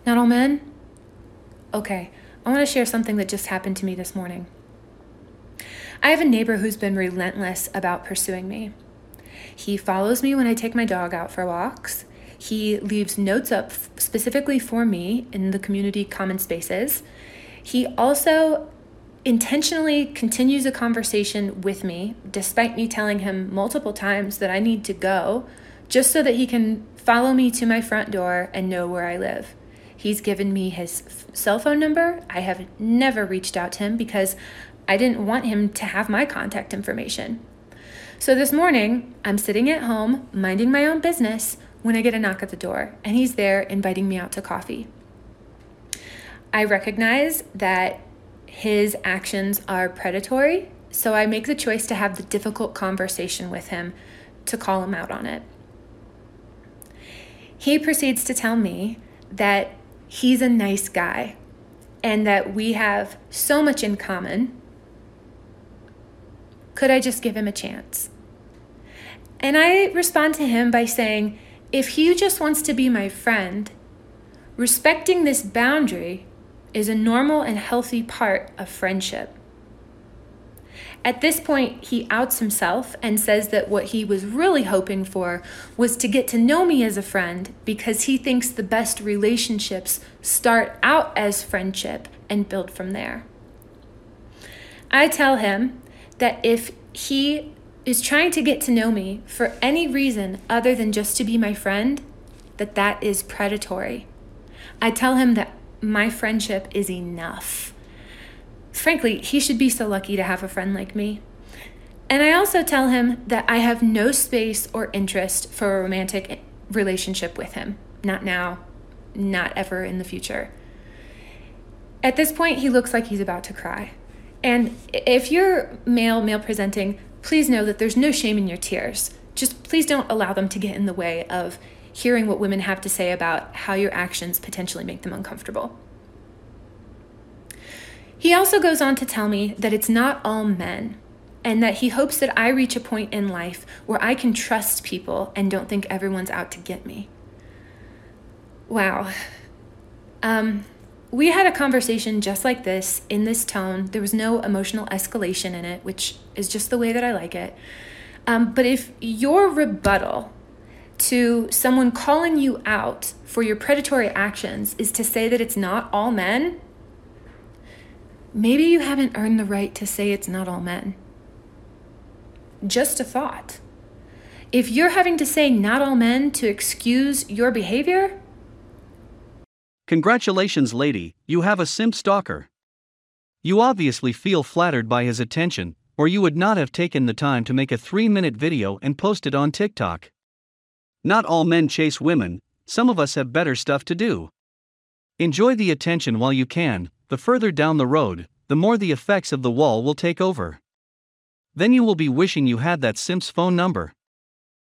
Not all men? Okay, I want to share something that just happened to me this morning. I have a neighbor who's been relentless about pursuing me. He follows me when I take my dog out for walks. He leaves notes up specifically for me in the community common spaces. He also intentionally continues a conversation with me, despite me telling him multiple times that I need to go, just so that he can follow me to my front door and know where I live. He's given me his cell phone number. I have never reached out to him because I didn't want him to have my contact information. So this morning, I'm sitting at home, minding my own business, when I get a knock at the door, and he's there inviting me out to coffee. I recognize that his actions are predatory, so I make the choice to have the difficult conversation with him to call him out on it. He proceeds to tell me that he's a nice guy and that we have so much in common. Could I just give him a chance? And I respond to him by saying, if he just wants to be my friend, respecting this boundary is a normal and healthy part of friendship. At this point, he outs himself and says that what he was really hoping for was to get to know me as a friend because he thinks the best relationships start out as friendship and build from there. I tell him that if he is trying to get to know me for any reason other than just to be my friend, that is predatory. I tell him that my friendship is enough. Frankly, he should be so lucky to have a friend like me. And I also tell him that I have no space or interest for a romantic relationship with him. Not now, not ever in the future. At this point, he looks like he's about to cry. And if you're male presenting, please know that there's no shame in your tears. Just please don't allow them to get in the way of hearing what women have to say about how your actions potentially make them uncomfortable. He also goes on to tell me that it's not all men, and that he hopes that I reach a point in life where I can trust people and don't think everyone's out to get me. Wow. We had a conversation just like this, in this tone. There was no emotional escalation in it, which is just the way that I like it. But if your rebuttal to someone calling you out for your predatory actions is to say that it's not all men, maybe you haven't earned the right to say it's not all men. Just a thought. If you're having to say not all men to excuse your behavior, congratulations, lady, you have a simp stalker. You obviously feel flattered by his attention, or you would not have taken the time to make a 3-minute video and post it on TikTok. Not all men chase women, some of us have better stuff to do. Enjoy the attention while you can. The further down the road, the more the effects of the wall will take over. Then you will be wishing you had that simp's phone number.